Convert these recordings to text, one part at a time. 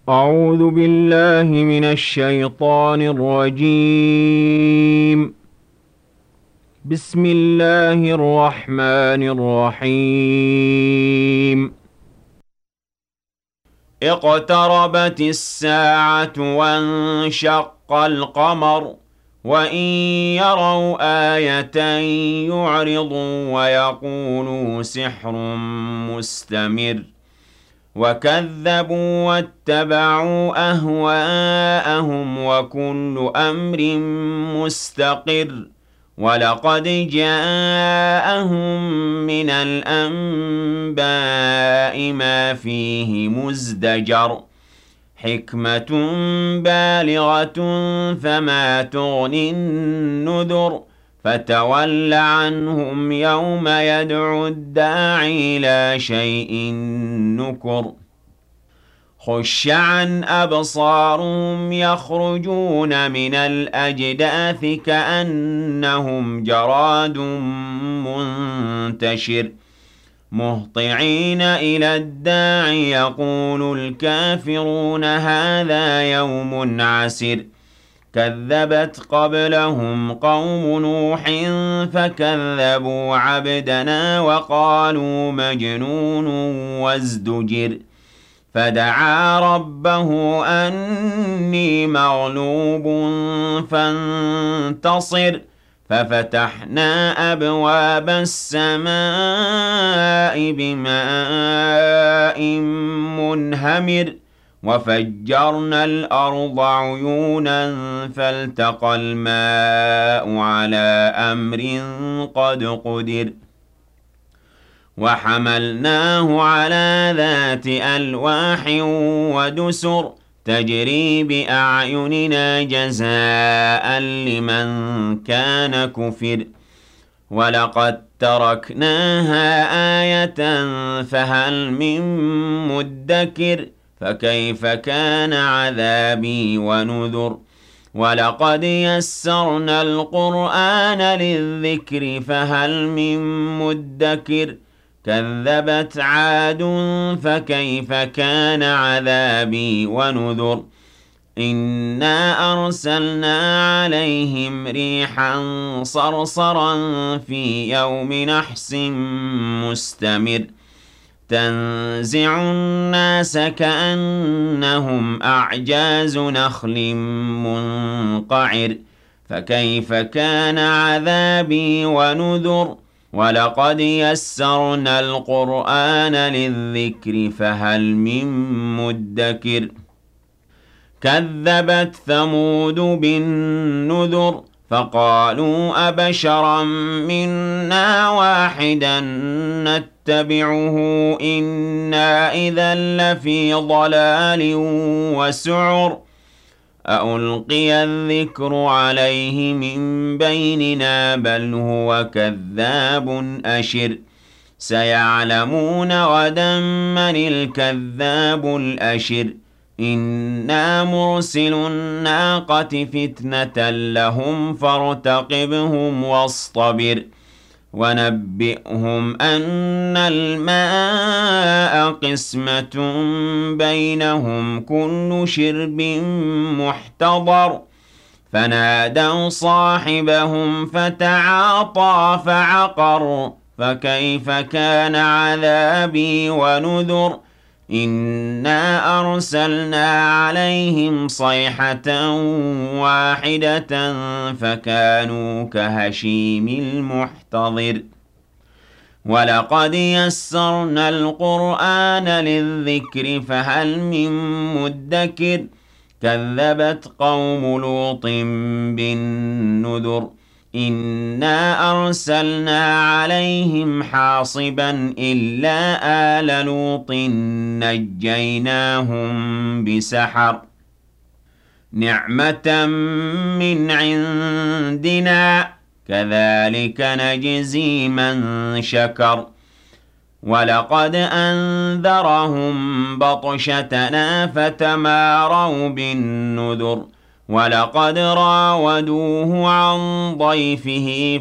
أعوذ بالله من الشيطان الرجيم. بسم الله الرحمن الرحيم. اقتربت الساعة وانشق القمر وإن يروا آية يعرضوا ويقولوا سحر مستمر وكذبوا واتبعوا أهواءهم وكل أمر مستقر ولقد جاءهم من الأنباء ما فيه مزدجر حكمة بالغة فما تغني النذر فتول عنهم يوم يدعو الداعي إلى شيء نكر خش عن أبصارهم يخرجون من الأجداث كأنهم جراد منتشر مهطعين إلى الداعي يقول الكافرون هذا يوم عسر كذبت قبلهم قوم نوح فكذبوا عبدنا وقالوا مجنون وازدجر فدعا ربه أني مغلوب فانتصر ففتحنا أبواب السماء بماء منهمر وفجرنا الأرض عيونا فالتقى الماء على أمر قد قدر وحملناه على ذات ألواح ودسر تجري بأعيننا جزاء لمن كان كفر ولقد تركناها آية فهل من مدكر فكيف كان عذابي ونذر ولقد يسرنا القرآن للذكر فهل من مدكر كذبت عاد فكيف كان عذابي ونذر إنا أرسلنا عليهم ريحا صرصرا في يوم نحس مستمر تنزع الناس كأنهم أعجاز نخل منقعر فكيف كان عذابي ونذر ولقد يسرنا القرآن للذكر فهل من مدكر كذبت ثمود بالنذر فقالوا أبشرا منا واحدا نتبعه إنا إذا لفي ضلال وسعر أألقي الذكر عليه من بيننا بل هو كذاب أشر سيعلمون غدا من الكذاب الأشر إنا مرسل الناقة فتنة لهم فارتقبهم واصطبر ونبئهم أن الماء قسمة بينهم كل شرب محتضر فنادوا صاحبهم فتعاطى فعقر فكيف كان عذابي ونذر إنا أرسلنا عليهم صيحة واحدة فكانوا كهشيم المحتضر ولقد يسرنا القرآن للذكر فهل من مدكر كذبت قوم لوط بالنذر إنا أرسلنا عليهم حاصبا إلا آل لوط نجيناهم بسحر نعمة من عندنا كذلك نجزي من شكر ولقد أنذرهم بطشتنا فتماروا بالنذر ولقد راودوه عن ضيفه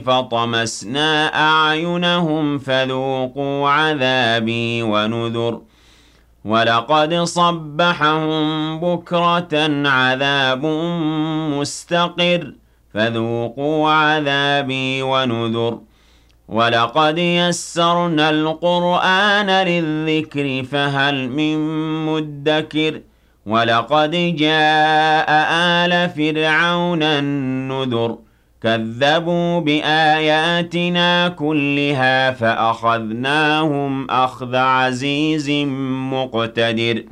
فطمسنا أعينهم فذوقوا عذابي ونذر وَلَقَدْ صَبَّحَهُم بُكْرَةً عَذَابٌ مُّسْتَقِرٌّ فَذُوقُوا عَذَابِي وَنُذُرِ وَلَقَدْ يَسَّرْنَا الْقُرْآنَ لِلذِّكْرِ فَهَلْ مِن مُّدَّكِرٍ وَلَقَدْ جَاءَ آلَ فِرْعَوْنَ النُّذُرُ كَذَّبُوا بِآيَاتِنَا كُلِّهَا فَأَخَذْنَاهُمْ أَخْذَ عَزِيزٍ مُّقْتَدِرٍ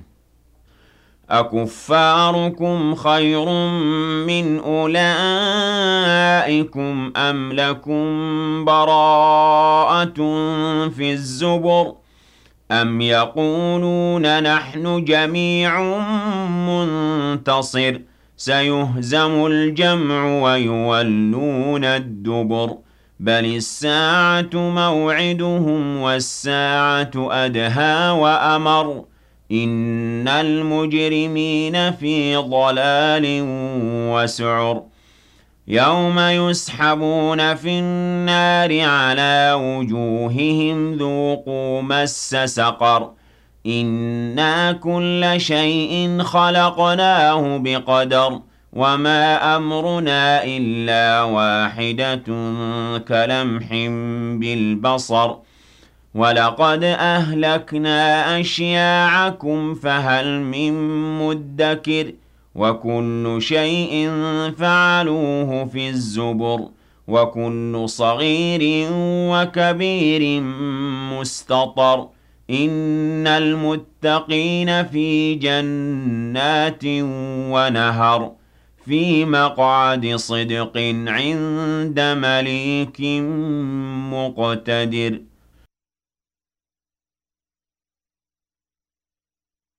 أَكُفَّارُكُمْ خَيْرٌ مِّنْ أُولَٰئِكُمْ أَمْ لَكُم بَرَاءَةٌ فِي الزُّبُرِ أَمْ يَقُولُونَ نَحْنُ جَمِيعٌ مُّنتَصِرٌ سَيُهْزَمُ الْجَمْعُ وَيُوَلُّونَ الدُّبُرَ بَلِ السَّاعَةُ مَوْعِدُهُمْ وَالسَّاعَةُ أَدْهَىٰ وَأَمَرُّ إِنَّ الْمُجْرِمِينَ فِي ضَلَالٍ وَسُعُرٍ يَوْمَ يُسْحَبُونَ فِي النَّارِ عَلَىٰ وُجُوهِهِمْ ذُوقُوا مَسَّ سَقَرَ إِنَّا كُلَّ شَيْءٍ خَلَقْنَاهُ بِقَدَرٍ وَمَا أَمْرُنَا إِلَّا وَاحِدَةٌ كَلَمْحٍ بِالْبَصَرِ وَلَقَدْ أَهْلَكْنَا أَشْيَاعَكُمْ فَهَلْ مِن مُّدَّكِرٍ وَكُلُّ شَيْءٍ فَعَلُوهُ فِي الزُّبُرِ وَكُلُّ صَغِيرٍ وَكَبِيرٍ مُّسْتَطَرٌ إِنَّ الْمُتَّقِينَ فِي جَنَّاتٍ وَنَهَرٍ فِي مَقْعَدِ صِدْقٍ عِندَ مَلِيكٍ مُّقْتَدِرٍ